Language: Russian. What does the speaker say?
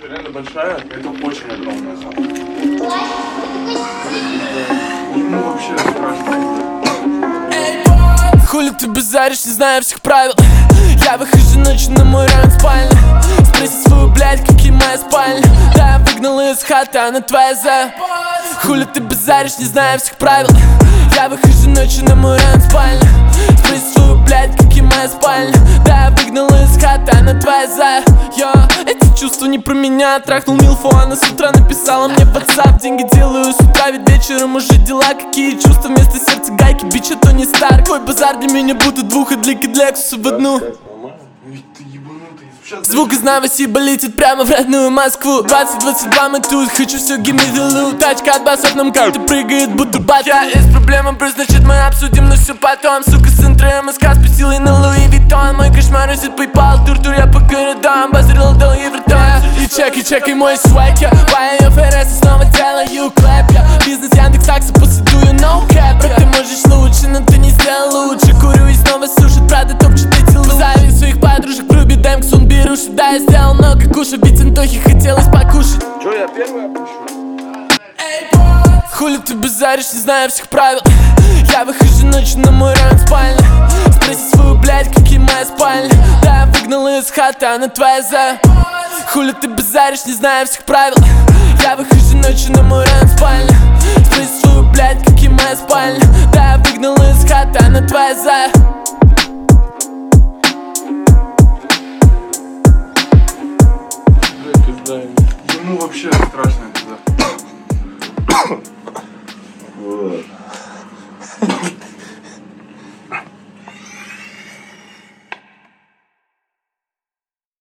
Это реально большая, это очень огромная хата. Ну вообще страшно. Хули ты базаришь, не знаю всех правил. Я выхожу ночью на мой район спальни. Спроси свою, блядь, какие моя спальня. Да, я выгнал из хаты, она твоя за. Хули ты базаришь, не знаю всех правил. Я выхожу ночью на мой район спальни. Спроси свою, блядь, какие моя спальня. Да, я выгнал из хаты, она твоя за. Эти чувства не про меня. Трахнул Милфу, она с утра написала мне в WhatsApp. Деньги делаю с утра, ведь вечером уже дела. Какие чувства вместо сердца гайки, бич, а то не стар. Твой базар для меня будут двух и для Лексуса в одну. Звук из Новосиба летит прямо в родную Москву. 20-22 мы тут, хочу все, give me the loot. Тачка от басов нам карты прыгает, будто бат. Я есть проблема, брось, значит мы обсудим, но все потом. Сука, с интро МСК спустила на Луи Виттон. Мой кошмар висит PayPal, тур-тур я по городам. Базарил до Евротон. И чекай мой свайк, я Вайо ФРС, снова делаю клэп. Я бизнес Яндекс Такса, посадую no cap. Брат, ты можешь лучше, но ты не сделал лучше. Курю и снова сушит, правда топчет эти лучи. Зови своих подружек, вруби дэмк, он берушит. Да, я сделал много кушать, ведь Антохе хотелось покушать. Чё, я первый опущу? Хули ты базаришь, не знаю всех правил. Я выхожу ночью на мой район спальни. Спроси свою, блядь, какие моя спальня. Да, я выгнал из хаты, она твоя за. Хули ты базаришь, не знаю всех правил. Я выхожу ночью на мой район спальни. Спроси свою, блядь, какие моя спальня. Да, я выгнал из хаты, она твоя за.